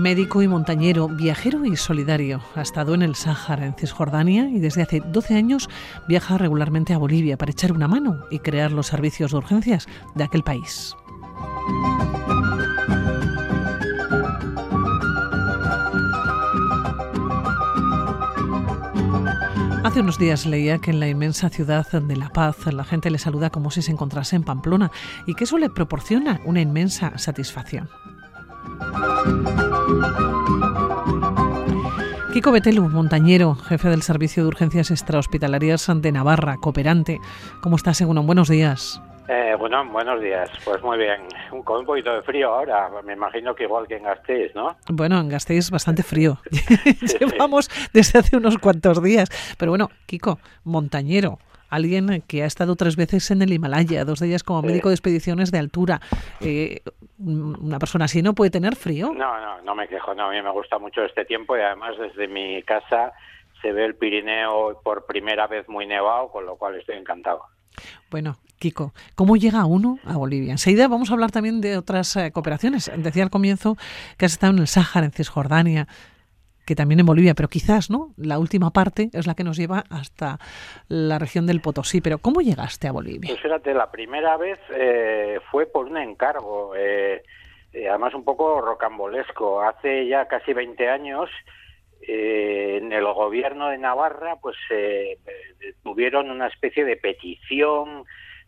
Médico y montañero, viajero y solidario. Ha estado en el Sáhara, en Cisjordania, y desde hace 12 años viaja regularmente a Bolivia para echar una mano y crear los servicios de urgencias de aquel país. Hace unos días leía que en la inmensa ciudad de La Paz la gente le saluda como si se encontrase en Pamplona y que eso le proporciona una inmensa satisfacción. Kiko Betelu, montañero, jefe del Servicio de Urgencias Extrahospitalarias de Navarra, cooperante. ¿Cómo estás, Egunon? Buenos días. Bueno, buenos días. Pues muy bien. Con un poquito de frío ahora. Me imagino que igual que en Gasteiz, ¿no? Bueno, en Gasteiz bastante frío. Llevamos desde hace unos cuantos días. Pero bueno, Kiko, montañero. Alguien que ha estado 3 veces en el Himalaya, 2 de ellas como médico de expediciones de altura. ¿Una persona así no puede tener frío? No me quejo. No, a mí me gusta mucho este tiempo y además desde mi casa se ve el Pirineo por primera vez muy nevado, con lo cual estoy encantado. Bueno, Kiko, ¿cómo llega uno a Bolivia? Enseguida vamos a hablar también de otras cooperaciones. Decía al comienzo que has estado en el Sáhara, en Cisjordania, que también en Bolivia, pero quizás, ¿no?, la última parte es la que nos lleva hasta la región del Potosí. Pero ¿cómo llegaste a Bolivia? Pues fíjate, la primera vez fue por un encargo, además un poco rocambolesco. Hace ya casi 20 años, en el gobierno de Navarra, pues tuvieron una especie de petición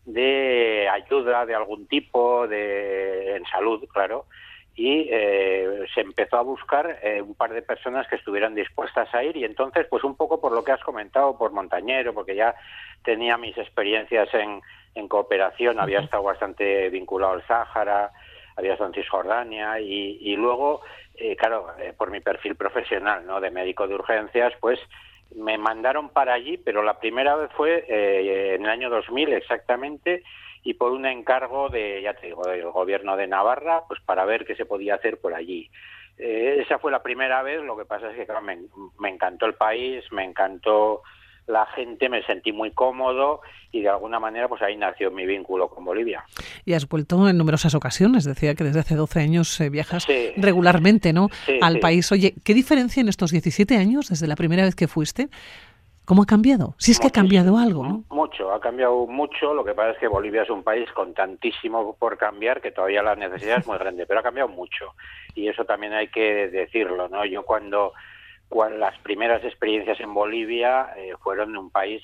de ayuda de algún tipo, en salud, claro, y se empezó a buscar un par de personas que estuvieran dispuestas a ir, y entonces, pues un poco por lo que has comentado, por montañero, porque ya tenía mis experiencias en cooperación, había estado bastante vinculado al Sáhara, había estado en Cisjordania, y luego, claro, por mi perfil profesional, ¿no?, de médico de urgencias, pues me mandaron para allí, pero la primera vez fue en el año 2000 exactamente, y por un encargo ya te digo, del gobierno de Navarra, pues para ver qué se podía hacer por allí. Esa fue la primera vez. Lo que pasa es que, claro, me encantó el país, me encantó la gente, me sentí muy cómodo y de alguna manera pues ahí nació mi vínculo con Bolivia. Y has vuelto en numerosas ocasiones. Decía que desde hace 12 años viajas regularmente, ¿no?, al país. Oye, ¿qué diferencia en estos 17 años, desde la primera vez que fuiste? ¿Cómo ha cambiado? Si es que ha cambiado algo, ¿no? Mucho, ha cambiado mucho. Lo que pasa es que Bolivia es un país con tantísimo por cambiar que todavía la necesidad es muy grande, pero ha cambiado mucho. Y eso también hay que decirlo, ¿no? Yo cuando las primeras experiencias en Bolivia fueron en un país,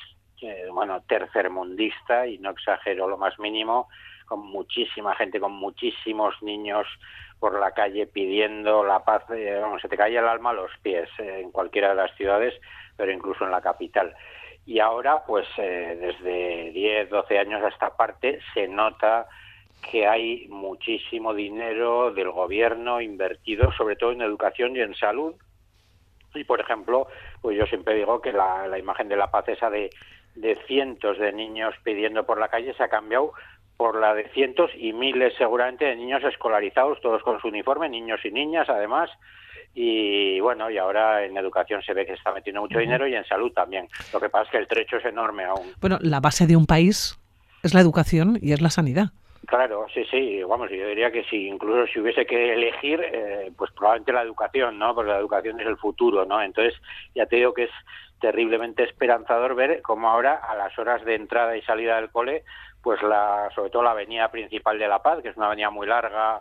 tercermundista, y no exagero lo más mínimo, con muchísima gente, con muchísimos niños por la calle pidiendo la paz. Se te caía el alma a los pies en cualquiera de las ciudades, pero incluso en la capital. Y ahora, pues desde 10, 12 años a esta parte, se nota que hay muchísimo dinero del gobierno invertido, sobre todo en educación y en salud. Y, por ejemplo, pues yo siempre digo que la imagen de la paz esa de cientos de niños pidiendo por la calle se ha cambiado por la de cientos y miles seguramente de niños escolarizados, todos con su uniforme, niños y niñas además. Y bueno, y ahora en educación se ve que se está metiendo mucho dinero, y en salud también. Lo que pasa es que el trecho es enorme aún. Bueno, la base de un país es la educación y es la sanidad. Claro, sí, vamos, yo diría que sí, incluso si hubiese que elegir, pues probablemente la educación, ¿no? Porque la educación es el futuro, ¿no? Entonces, ya te digo que es terriblemente esperanzador ver cómo ahora, a las horas de entrada y salida del cole, pues sobre todo la avenida principal de La Paz, que es una avenida muy larga,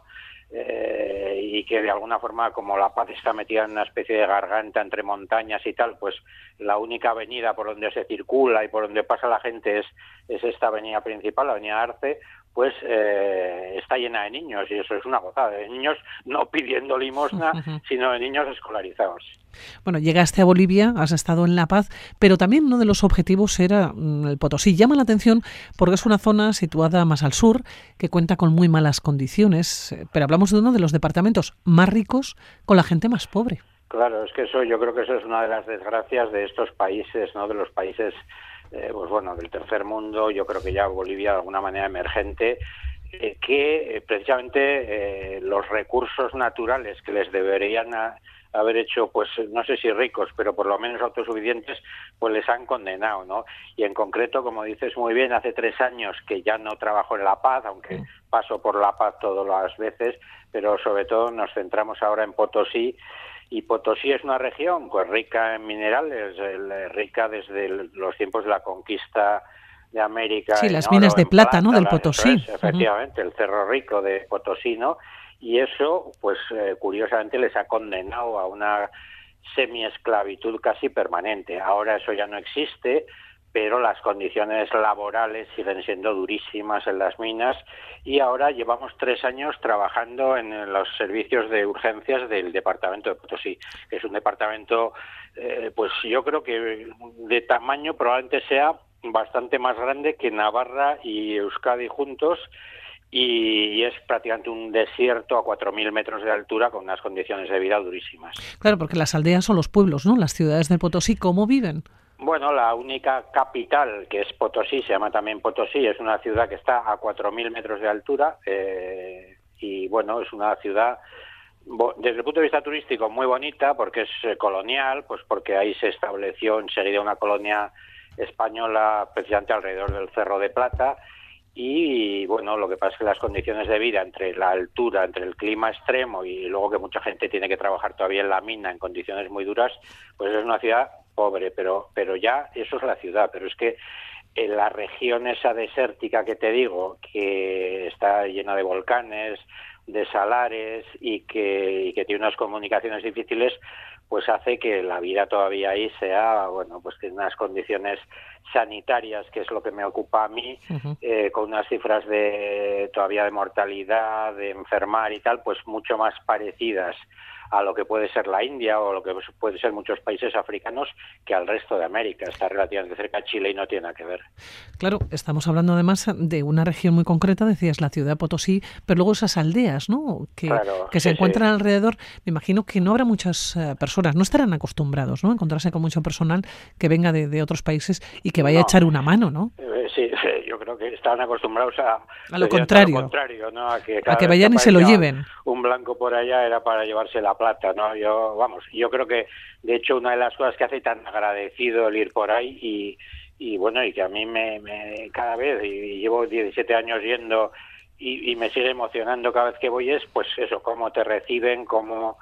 y que de alguna forma, como La Paz está metida en una especie de garganta entre montañas y tal, pues la única avenida por donde se circula y por donde pasa la gente es esta avenida principal, la avenida Arce, pues está llena de niños, y eso es una gozada, de niños no pidiendo limosna, sino de niños escolarizados. Bueno, llegaste a Bolivia, has estado en La Paz, pero también uno de los objetivos era el Potosí. Llama la atención porque es una zona situada más al sur, que cuenta con muy malas condiciones, pero hablamos de uno de los departamentos más ricos con la gente más pobre. Claro, es que yo creo que eso es una de las desgracias de estos países, ¿no? De los países del tercer mundo. Yo creo que ya Bolivia de alguna manera emergente, que precisamente los recursos naturales que les deberían haber hecho, pues no sé si ricos, pero por lo menos autosuficientes, pues les han condenado, ¿no? Y en concreto, como dices muy bien, hace 3 años que ya no trabajo en La Paz, aunque paso por La Paz todas las veces, pero sobre todo nos centramos ahora en Potosí. Y Potosí es una región pues rica en minerales, rica desde los tiempos de la conquista de América. Sí, en las oro, minas de en plata, ¿no? plata, Del Potosí. efectivamente, el Cerro Rico de Potosí, ¿no? Y eso, pues curiosamente les ha condenado a una semiesclavitud casi permanente. Ahora eso ya no existe, pero las condiciones laborales siguen siendo durísimas en las minas y ahora llevamos 3 años trabajando en los servicios de urgencias del departamento de Potosí, que es un departamento, pues yo creo que de tamaño probablemente sea bastante más grande que Navarra y Euskadi juntos, y es prácticamente un desierto a 4.000 metros de altura con unas condiciones de vida durísimas. Claro, porque las aldeas son los pueblos, ¿no? Las ciudades del Potosí, ¿cómo viven? Bueno, la única capital, que es Potosí, se llama también Potosí, es una ciudad que está a 4.000 metros de altura y bueno, es una ciudad desde el punto de vista turístico muy bonita porque es colonial, pues porque ahí se estableció enseguida una colonia española precisamente alrededor del Cerro de Plata. Y bueno, lo que pasa es que las condiciones de vida entre la altura, entre el clima extremo y luego que mucha gente tiene que trabajar todavía en la mina en condiciones muy duras, pues es una ciudad pobre, pero ya eso es la ciudad, pero es que en la región esa desértica que te digo, que está llena de volcanes, de salares y que tiene unas comunicaciones difíciles, pues hace que la vida todavía ahí sea, bueno, pues que unas condiciones sanitarias, que es lo que me ocupa a mí, con unas cifras todavía de mortalidad, de enfermar y tal, pues mucho más parecidas a lo que puede ser la India o lo que puede ser muchos países africanos que al resto de América. Está relativamente cerca de Chile y no tiene nada que ver. Claro, estamos hablando además de una región muy concreta, decías la ciudad de Potosí, pero luego esas aldeas, ¿no? Que se encuentran alrededor. Me imagino que no habrá muchas personas, no estarán acostumbrados, ¿no? A encontrarse con mucho personal que venga de otros países y que vaya a echar una mano, ¿no? Sí, yo creo que están acostumbrados a lo contrario, ¿no? A que vayan y se lo lleven. Un blanco por allá era para llevarse la plata, ¿no? Yo creo que, de hecho, una de las cosas que hace tan agradecido el ir por ahí y bueno, y que a mí me cada vez, y llevo 17 años yendo y me sigue emocionando cada vez que voy, es pues eso, cómo te reciben, cómo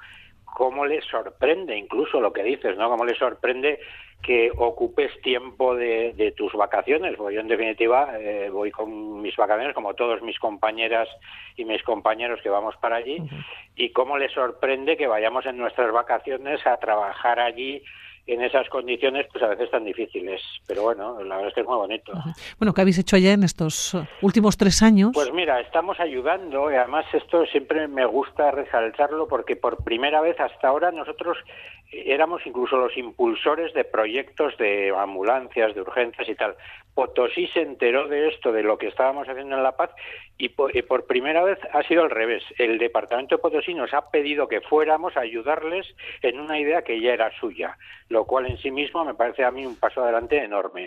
les sorprende incluso lo que dices, ¿no? Cómo les sorprende que ocupes tiempo de tus vacaciones, porque yo en definitiva voy con mis vacaciones como todos mis compañeras y mis compañeros que vamos para allí, y cómo les sorprende que vayamos en nuestras vacaciones a trabajar allí en esas condiciones pues a veces tan difíciles, pero bueno, la verdad es que es muy bonito. Bueno, ¿qué habéis hecho allá en estos últimos 3 años? Pues mira, estamos ayudando y además esto siempre me gusta resaltarlo porque por primera vez hasta ahora nosotros éramos incluso los impulsores de proyectos de ambulancias, de urgencias y tal. Potosí se enteró de esto, de lo que estábamos haciendo en La Paz y por primera vez ha sido al revés. El departamento de Potosí nos ha pedido que fuéramos a ayudarles en una idea que ya era suya, lo cual en sí mismo me parece a mí un paso adelante enorme.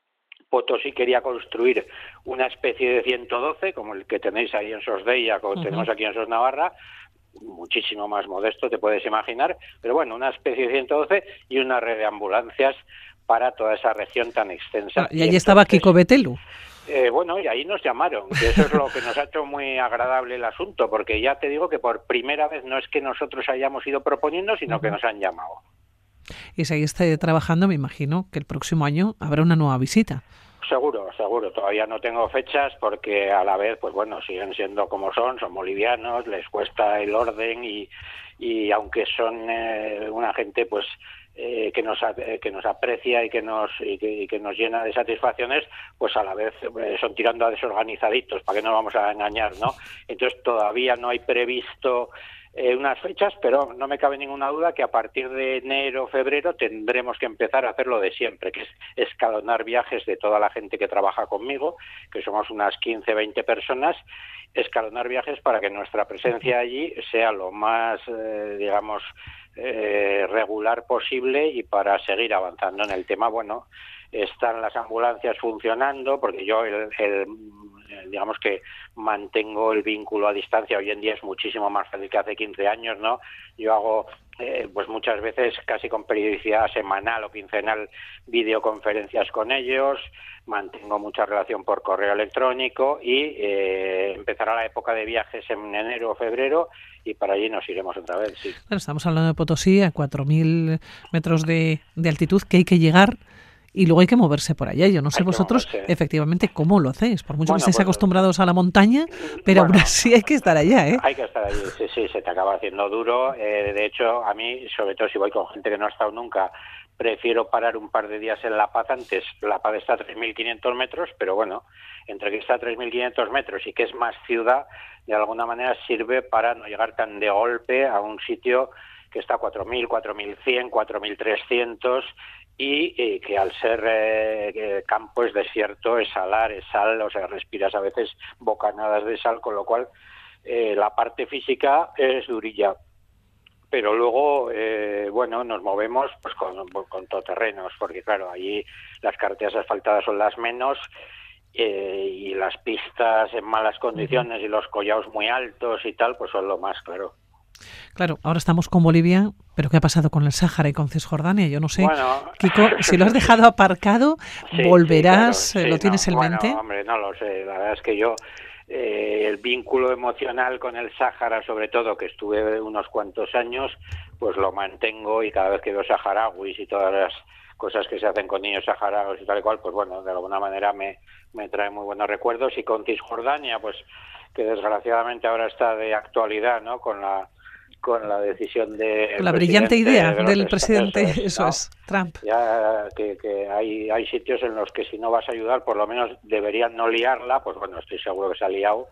Potosí quería construir una especie de 112, como el que tenéis ahí en Sosdeia, como tenemos aquí en Sos Navarra, muchísimo más modesto, te puedes imaginar, pero bueno, una especie de 112 y una red de ambulancias para toda esa región tan extensa. Y allí estaba Kiko Betelu. Bueno, y ahí nos llamaron, que eso es lo que nos ha hecho muy agradable el asunto, porque ya te digo que por primera vez no es que nosotros hayamos ido proponiendo, sino que nos han llamado. Y si ahí está trabajando, me imagino que el próximo año habrá una nueva visita. Seguro. Todavía no tengo fechas porque a la vez, pues bueno, siguen siendo como son bolivianos, les cuesta el orden y aunque son una gente, pues que nos aprecia y que nos llena de satisfacciones, pues a la vez son tirando a desorganizaditos, para que no vamos a engañar, ¿no? Entonces todavía no hay previsto unas fechas, pero no me cabe ninguna duda que a partir de enero, febrero tendremos que empezar a hacer lo de siempre, que es escalonar viajes de toda la gente que trabaja conmigo, que somos unas 15, 20 personas, escalonar viajes para que nuestra presencia allí sea lo más, regular posible y para seguir avanzando en el tema. Bueno, están las ambulancias funcionando, porque yo digamos que mantengo el vínculo a distancia. Hoy en día es muchísimo más fácil que hace 15 años, ¿no? Yo hago pues muchas veces casi con periodicidad semanal o quincenal videoconferencias con ellos, mantengo mucha relación por correo electrónico y empezará la época de viajes en enero o febrero y para allí nos iremos otra vez, sí. Bueno, estamos hablando de Potosí, a 4.000 metros de altitud, que hay que llegar y luego hay que moverse por allá. Yo no sé vosotros efectivamente cómo lo hacéis, por mucho que estéis acostumbrados a la montaña, pero aún así hay que estar allá, ¿eh? Hay que estar allí, sí, se te acaba haciendo duro. De hecho, a mí, sobre todo si voy con gente que no ha estado nunca, prefiero parar un par de días en La Paz antes. La Paz está a 3.500 metros, pero bueno, entre que está a 3.500 metros y que es más ciudad, de alguna manera sirve para no llegar tan de golpe a un sitio que está a 4.000, 4.100, 4.300 y que al ser campo es desierto, es salar, es sal, o sea, respiras a veces bocanadas de sal, con lo cual la parte física es durilla. Pero luego, bueno, nos movemos pues con todoterrenos, porque claro, allí las carreteras asfaltadas son las menos y las pistas en malas condiciones y los collados muy altos y tal, pues son lo más, claro. Claro, ahora estamos con Bolivia, pero ¿qué ha pasado con el Sáhara y con Cisjordania? Yo no sé. Bueno, Kiko, si lo has dejado aparcado, sí, ¿volverás? Sí, claro, sí, ¿lo tienes en mente? Bueno, hombre, no lo sé. La verdad es que yo, el vínculo emocional con el Sáhara, sobre todo, que estuve unos cuantos años, pues lo mantengo y cada vez que veo saharauis y todas las cosas que se hacen con niños saharauis y tal y cual, pues bueno, de alguna manera me trae muy buenos recuerdos. Y con Cisjordania, pues que desgraciadamente ahora está de actualidad, ¿no? Con la decisión de la brillante idea del presidente, eso es, Trump. Ya que hay sitios en los que si no vas a ayudar, por lo menos deberían no liarla, pues bueno, estoy seguro que se ha liado.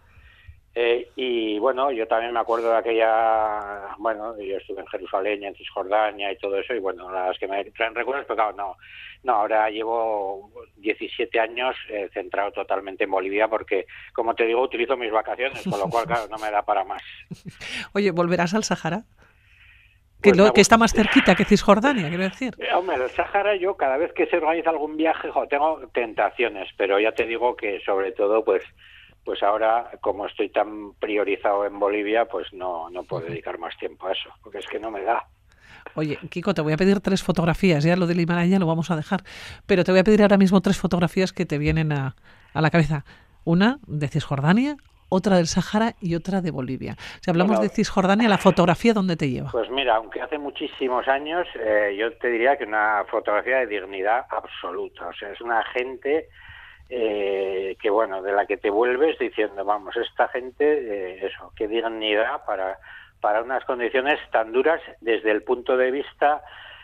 Y bueno, yo también me acuerdo de aquella, bueno, yo estuve en Jerusalén, en Cisjordania y todo eso, y bueno, las que me traen recuerdos, pero claro, no, ahora llevo 17 años centrado totalmente en Bolivia porque, como te digo, utilizo mis vacaciones, con lo cual, claro, no me da para más. Oye, ¿volverás al Sáhara? Que está más cerquita que Cisjordania, quiero decir. Hombre, el Sáhara, yo cada vez que se organiza algún viaje, tengo tentaciones, pero ya te digo que sobre todo, pues ahora, como estoy tan priorizado en Bolivia, pues no puedo dedicar más tiempo a eso, porque es que no me da. Oye, Kiko, te voy a pedir 3 fotografías, ya lo del Himalaya lo vamos a dejar, pero te voy a pedir ahora mismo 3 fotografías que te vienen a la cabeza. Una de Cisjordania, otra del Sáhara y otra de Bolivia. Si hablamos de Cisjordania, ¿la fotografía dónde te lleva? Pues mira, aunque hace muchísimos años, yo te diría que una fotografía de dignidad absoluta. O sea, es una gente que bueno, de la que te vuelves diciendo, vamos, esta gente, eso, qué dignidad para unas condiciones tan duras desde el punto de vista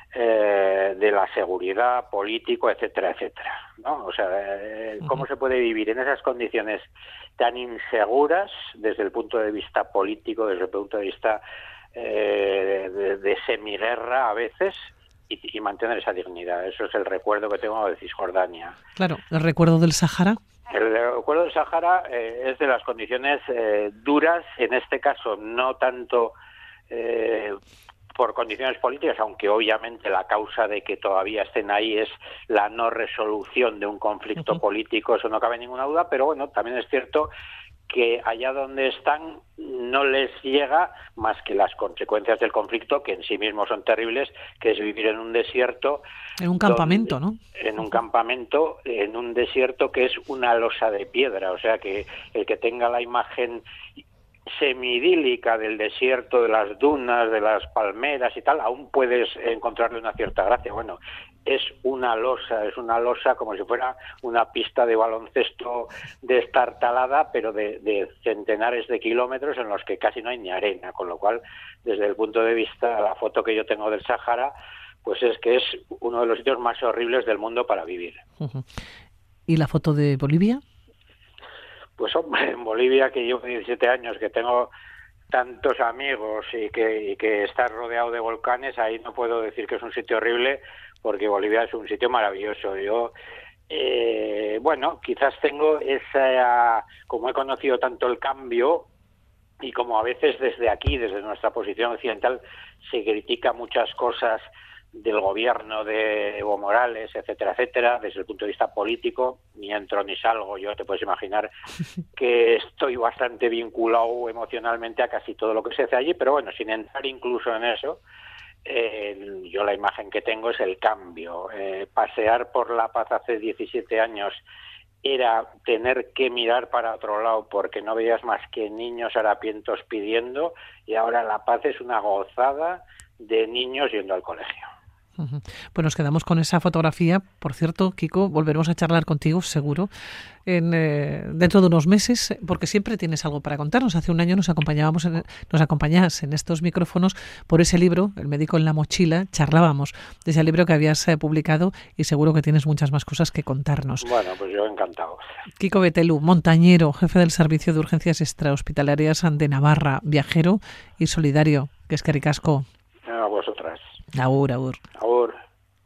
de la seguridad, político, etcétera, etcétera, ¿no? O sea, cómo se puede vivir en esas condiciones tan inseguras desde el punto de vista político, desde el punto de vista de semiguerra a veces, y mantener esa dignidad. Eso es el recuerdo que tengo de Cisjordania. Claro, ¿el recuerdo del Sáhara? El recuerdo del Sáhara es de las condiciones duras, en este caso no tanto por condiciones políticas, aunque obviamente la causa de que todavía estén ahí es la no resolución de un conflicto político, eso no cabe ninguna duda, pero bueno, también es cierto que allá donde están no les llega más que las consecuencias del conflicto, que en sí mismos son terribles, que es vivir en un desierto. En un campamento, ¿no? En un campamento, en un desierto que es una losa de piedra, o sea que el que tenga la imagen semidílica del desierto, de las dunas, de las palmeras y tal, aún puedes encontrarle una cierta gracia. Bueno, es una losa como si fuera una pista de baloncesto destartalada, pero de centenares de kilómetros en los que casi no hay ni arena, con lo cual, desde el punto de vista, la foto que yo tengo del Sáhara, pues es que es uno de los sitios más horribles del mundo para vivir. ¿Y la foto de Bolivia? Pues hombre, en Bolivia, que llevo 17 años, que tengo tantos amigos y que está rodeado de volcanes, ahí no puedo decir que es un sitio horrible, porque Bolivia es un sitio maravilloso. Yo, bueno, quizás tengo esa, como he conocido tanto el cambio, y como a veces desde aquí, desde nuestra posición occidental, se critica muchas cosas del gobierno de Evo Morales, etcétera, etcétera, desde el punto de vista político, ni entro ni salgo, yo te puedes imaginar que estoy bastante vinculado emocionalmente a casi todo lo que se hace allí, pero bueno, sin entrar incluso en eso, yo la imagen que tengo es el cambio. Pasear por La Paz hace 17 años era tener que mirar para otro lado porque no veías más que niños harapientos pidiendo, y ahora La Paz es una gozada de niños yendo al colegio. Pues nos quedamos con esa fotografía. Por cierto, Kiko, volveremos a charlar contigo, seguro, dentro de unos meses, porque siempre tienes algo para contarnos. Hace un año nos acompañabas en estos micrófonos por ese libro, El médico en la mochila. Charlábamos de ese libro que habías publicado y seguro que tienes muchas más cosas que contarnos. Bueno, pues yo encantado. Kiko Betelú, montañero, jefe del Servicio de Urgencias Extrahospitalarias de Navarra, viajero y solidario. Que es que ricasco. A vosotras. Agur, agur. Agur.